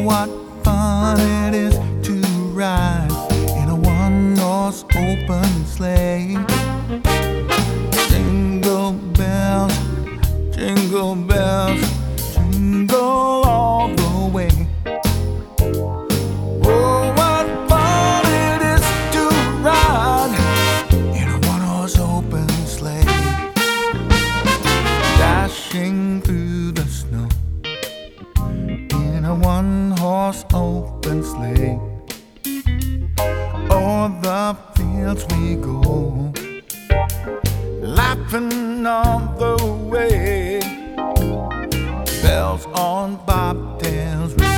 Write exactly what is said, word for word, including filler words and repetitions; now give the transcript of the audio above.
what fun it is to ride in a one-horse open sleigh. Jingle bells, jingle bells, jingle all the way. Oh, what fun it is to ride in a one-horse open sleigh, dashing through the snow in a one-horse open sleigh. O'er the fields we go, laughing all the way. Bells on